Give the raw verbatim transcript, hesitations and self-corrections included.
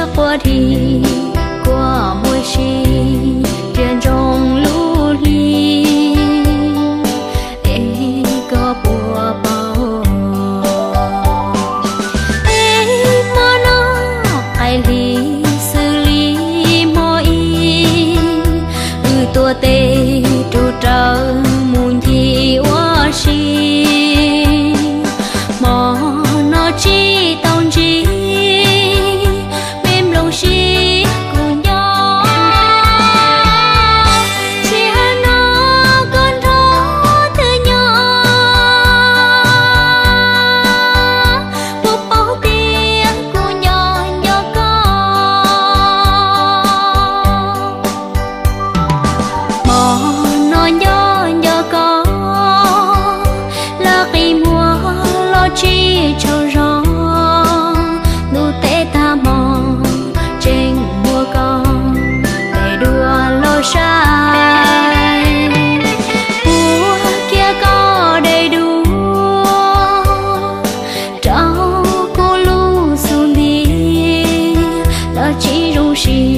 chia qua thì qua môi chi trên trong lũ ly để có bùa bao để mà nó ai lý xử lý mọi ừ tua tê trụ trở muốn thì quá chi mà nó chỉ tông chỉ mềm lòng chi cùng nhau chia nó con thó từ nhỏ một bao tiếng cùng nhau nhỏ con mà nó nhỏ nhỏ con là khi mua lo chi cho rõ nụ tê ta mong trên mùa con để đua lo sai mùa kia có đầy đủ trao cô lu xuống đi là chỉ rung xì